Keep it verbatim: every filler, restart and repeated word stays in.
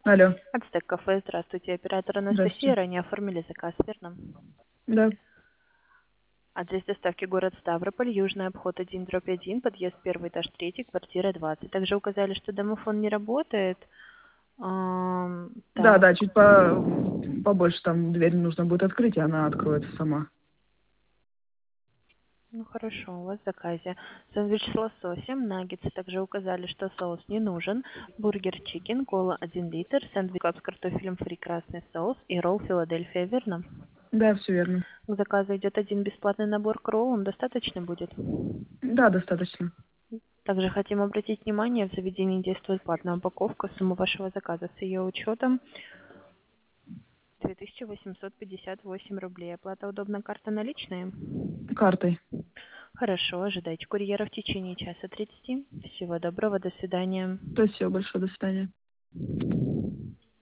Алло, Ацтек кафе, здравствуйте. Оператор Анастасия, здравствуйте. ранее оформили заказ, верно? Да, Адрес доставки город Ставрополь, Южный обход один дробь один, подъезд первый этаж третий, квартира двадцать. Также указали, что домофон не работает. Ам, да, так, да, чуть по, побольше там дверь нужно будет открыть, и она откроется сама. ну хорошо, у вас в заказе. Сэндвич с лососем, наггетсы. Также указали, что соус не нужен. Бургер чикен, кола один литр, сэндвич с картофелем фри красный соус и ролл Филадельфия, верно? Да, все верно. К заказу идет один бесплатный набор к роллам, достаточно будет? Да, достаточно. Также хотим обратить внимание, в заведении действует платная упаковка. Сумма вашего заказа с ее учетом две тысячи восемьсот пятьдесят восемь рублей. Оплата удобна, карта наличные? Картой. Хорошо, ожидайте курьера в течение часа тридцати. Всего доброго, до свидания. Спасибо большое, до свидания.